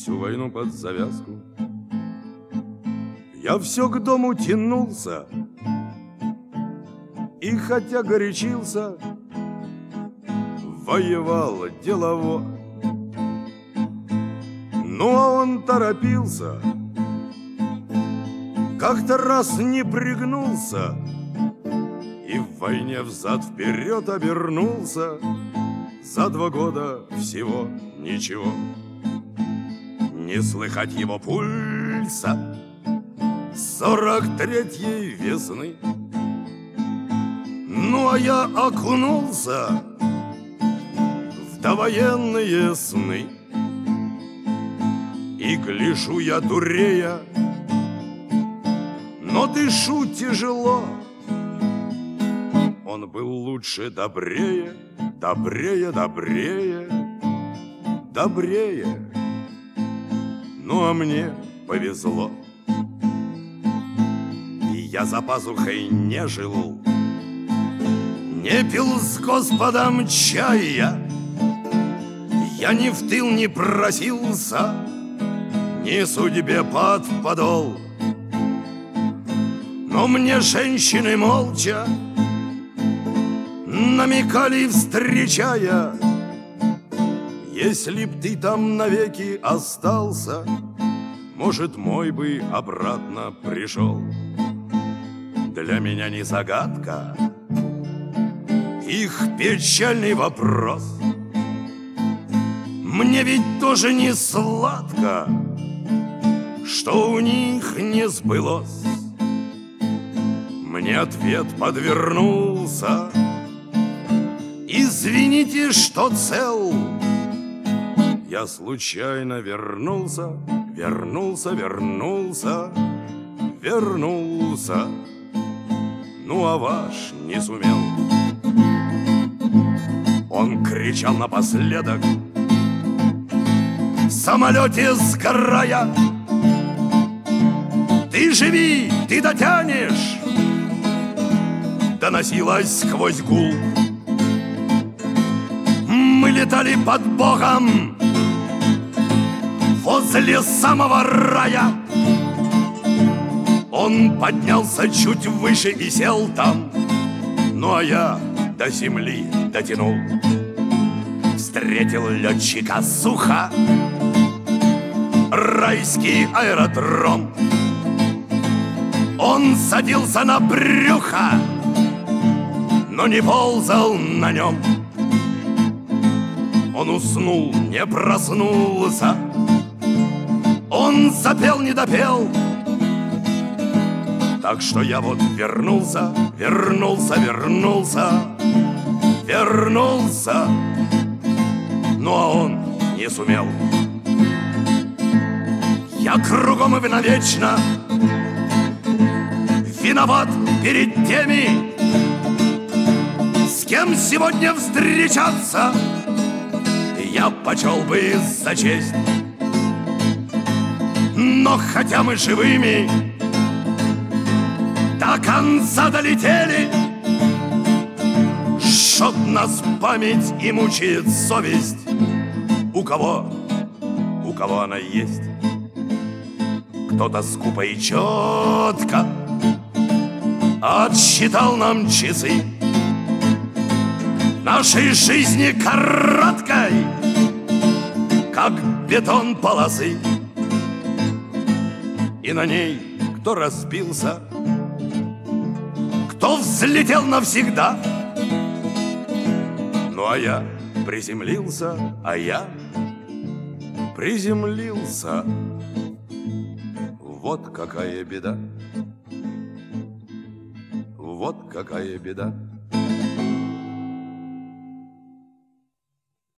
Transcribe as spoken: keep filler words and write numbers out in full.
всю войну под завязку. Я все к дому тянулся, и хотя горячился, воевал делово. Ну а он торопился, как-то раз не пригнулся и в войне взад-вперед обернулся. За два года всего ничего. Не слыхать его пульса сорок третьей весны. Ну а я окунулся в довоенные сны. И гляжу я дурея, но дышу тяжело. Он был лучше, добрее, добрее, добрее, добрее. Ну а мне повезло. И я за пазухой не жил, не пил с Господом чая. Я ни в тыл не просился, ни судьбе под подол. Но мне женщины молча намекали, встречая: если б ты там навеки остался, может, мой бы обратно пришел. Для меня не загадка их печальный вопрос. Мне ведь тоже не сладко, что у них не сбылось. Мне ответ подвернулся: извините, что цел. Я случайно вернулся, вернулся, вернулся, вернулся. Ну а ваш не сумел. Он кричал напоследок, в самолете сгорая: ты живи, ты дотянешь. Доносилось сквозь гул. Мы летали под Богом возле самого рая. Он поднялся чуть выше и сел там. Ну а я до земли дотянул. Встретил летчика сухо, райский аэродром. Он садился на брюхо, но не ползал на нем. Он уснул, не проснулся. Он запел, не допел. Так что я вот вернулся, вернулся, вернулся, вернулся. Ну а он не сумел. Я кругом и навечно виноват перед теми, с кем сегодня встречаться я почел бы за честь. Но хотя мы живыми до конца долетели, жжет нас память и мучает совесть. У кого, у кого она есть. Кто-то скупо и четко отсчитал нам часы нашей жизни короткой, как бетон полосы. И на ней кто разбился, кто взлетел навсегда. Ну а я приземлился, а я приземлился. Вот какая беда, вот какая беда.